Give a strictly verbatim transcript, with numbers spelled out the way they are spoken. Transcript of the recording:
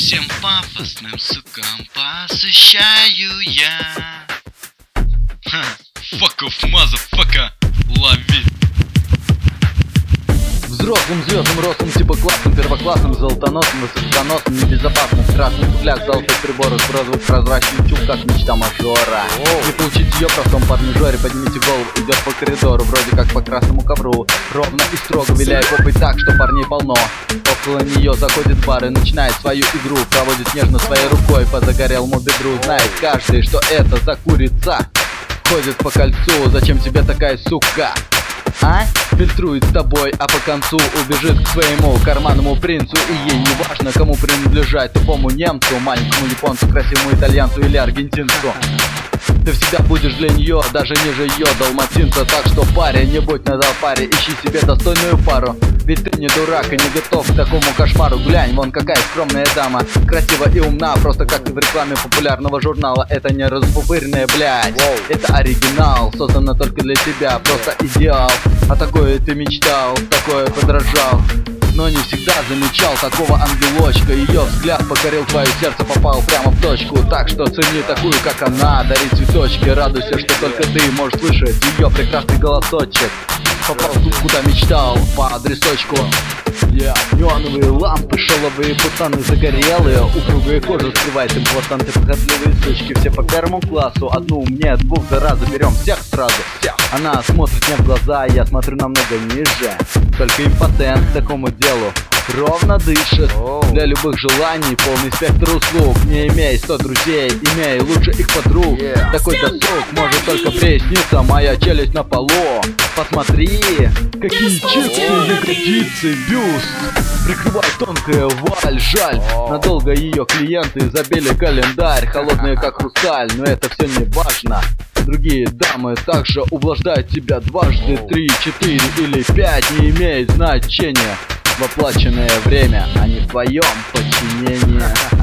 Всем пафосным сукам посвящаю я. Ха, fuck off, motherfucker, лови. Взрослым, звездным, рослым, типа классным, первоклассным, золотоносным, высоконосным, небезопасным, в красных туфлях, золотых приборах, в розовых прозрачных чулках, мечта мажора. Не получить ее простом парнижоре, поднимите голову, идет по коридору, вроде как по красному ковру, ровно и строго виляя попой так, что парней полно. Около нее заходит в бар и начинает свою игру, проводит нежно своей рукой по загорелому бедру. Знает каждый, что это за курица ходит по кольцу, зачем тебе такая сука? А? Фильтрует с тобой, а по концу убежит к своему карманному принцу. И ей не важно, кому принадлежать: тупому немцу, маленькому японцу, красивому итальянцу или аргентинцу. Ты всегда будешь для нее даже ниже ее далматинца. Так что, парень, не будь на запаре, ищи себе достойную пару. Ведь ты не дурак и не готов к такому кошмару. Глянь, вон какая скромная дама, красива и умна, просто как в рекламе популярного журнала. Это не распупыренная, блядь, это оригинал, создано только для тебя, просто идеал. А такое ты мечтал, такое подражал, но не всегда замечал такого ангелочка. Ее взгляд покорил твое сердце, попал прямо в точку. Так что цени такую, как она, дари цветочки. Радуйся, что только ты можешь слышать ее прекрасный голосочек. Попал тут, куда мечтал, по адресочку. Yeah. Неоновые лампы, шеловые пацаны загорелые, упругая кожа скрывает имплантанты, похотливые сучки. Все по первому классу, одну умнее двух, зараза, берем всех сразу, всех. Она смотрит мне в глаза, я смотрю намного ниже. Только импотент к такому делу ровно дышит. oh. Для любых желаний полный спектр услуг. Не имей сто друзей, имей лучше их подруг. yeah. Такой досуг может только присниться, моя челюсть на полу. Посмотри, какие чипсы, ягодицы, бюст прикрывает тонкая вуаль. Жаль, надолго ее клиенты забили календарь. Холодные как хрусталь, но это все не важно. Другие дамы также увлаждают тебя дважды, три, четыре или пять, не имеет значения. В оплаченное время, а не в твоем подчинении.